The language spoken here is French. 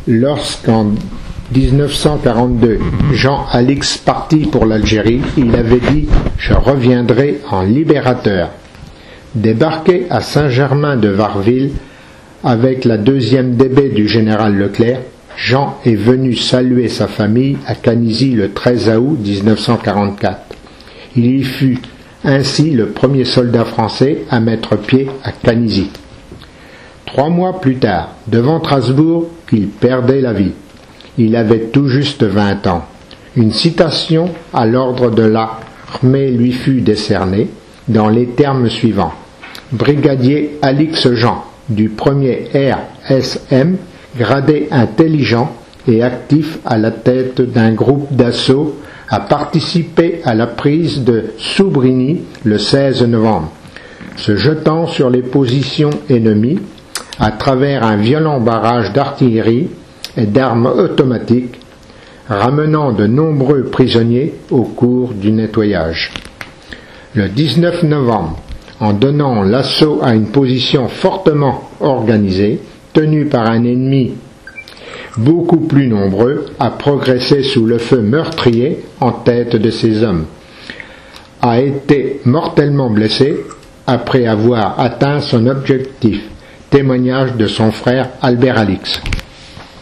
Lorsqu'en 1942, Jean-Alix partit pour l'Algérie, il avait dit « Je reviendrai en libérateur ». Débarqué à Saint-Germain-de-Varreville avec la 2e DB du général Leclerc, Jean est venu saluer sa famille à Canizy le 13 août 1944. Il y fut ainsi le premier soldat français à mettre pied à Canizy. 3 mois plus tard, devant Strasbourg, il perdait la vie. Il avait tout juste 20 ans. Une citation à l'ordre de l'armée lui fut décernée dans les termes suivants. Brigadier Alix Jean, du 1er RSM, gradé intelligent et actif à la tête d'un groupe d'assaut, a participé à la prise de Soubrini le 16 novembre. Se jetant sur les positions ennemies, à travers un violent barrage d'artillerie et d'armes automatiques, ramenant de nombreux prisonniers au cours du nettoyage. Le 19 novembre, en donnant l'assaut à une position fortement organisée, tenue par un ennemi beaucoup plus nombreux, a progressé sous le feu meurtrier en tête de ses hommes, a été mortellement blessé après avoir atteint son objectif. Témoignage de son frère Albert Alix.